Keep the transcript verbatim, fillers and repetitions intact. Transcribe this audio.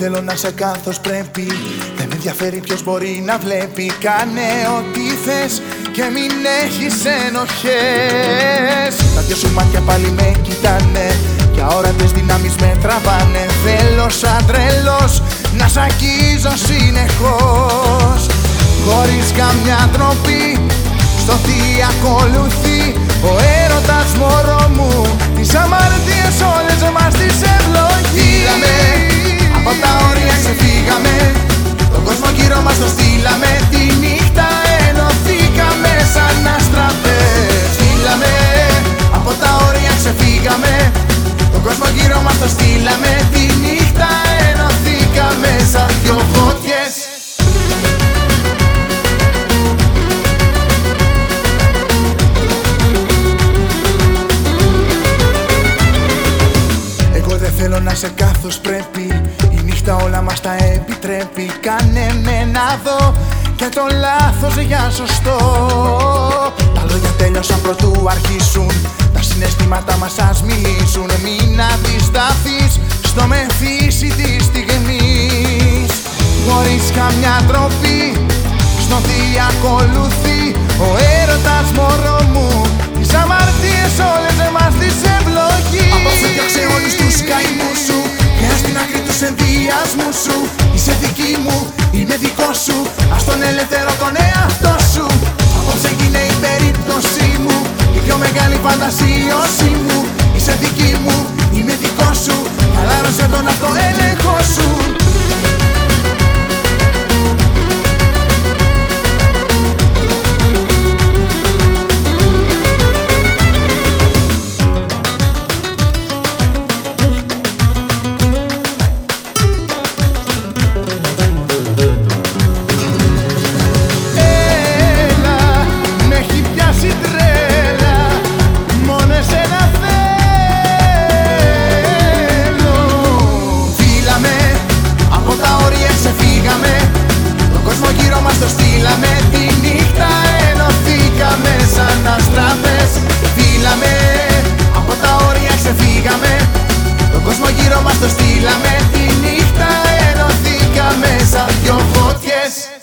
θέλω να σε καθώς πρέπει. Δεν με ενδιαφέρει ποιος μπορεί να βλέπει. Κάνε ό,τι θες και μην έχεις ενοχές. Τα δυο σου μάτια πάλι με κοιτάνε και αόρατες δυνάμεις με τραβάνε. Θέλω σαν τρελός να σ' αγγίζω συνεχώς, χωρίς καμιά ντροπή, στο τι ακολουθεί. Ο έρωτας μωρό μου, τις αμαρτίες όλες μας τις ευλογεί. Φύγαμε, από τα όρια ξεφύγαμε, τον κόσμο γύρω μας το στείλαμε. Τη νύχτα ενωθήκαμε σαν αστραπές. Φύγαμε, από τα όρια ξεφύγαμε, τον κόσμο γύρω μας το στείλαμε. Τη νύχτα ενωθήκαμε σαν δυο φωτιές. Θέλω να σε καθώς πρέπει, η νύχτα όλα μας τα επιτρέπει. Κάνε με να δω και το λάθος για σωστό. Τα λόγια τέλειωσαν προτού αρχίσουν, τα συναισθήματα μας ας μιλήσουν. Μην αντισταθείς στο μεθύσι της στιγμής, χωρίς καμιά τροπή, στο τι ακολουθεί. Ο έρωτας μωρό μου, τις αμαρτίες όλες εμάς τις ευλογεί. Απόψε διώξε όλους τους καημούς σου και ας την άκρη τους ενδιασμούς σου. Είσαι δική μου, είμαι δικό σου, ας τον ελεύθερο τον εαυτό σου. Απόψε γίνε η περίπτωσή μου, η πιο μεγάλη φαντασίωσή μου. Είσαι δική μου, είμαι δικό σου, χαλάρωσε τον αυτοέλεγχο σου. Το στείλαμε, τη νύχτα ενωθήκαμε σαν αστραπές. Φύλαμε, από τα όρια ξεφύγαμε, τον κόσμο γύρω μας το στείλαμε. Τη νύχτα ενωθήκαμε σαν δυο φωτιές.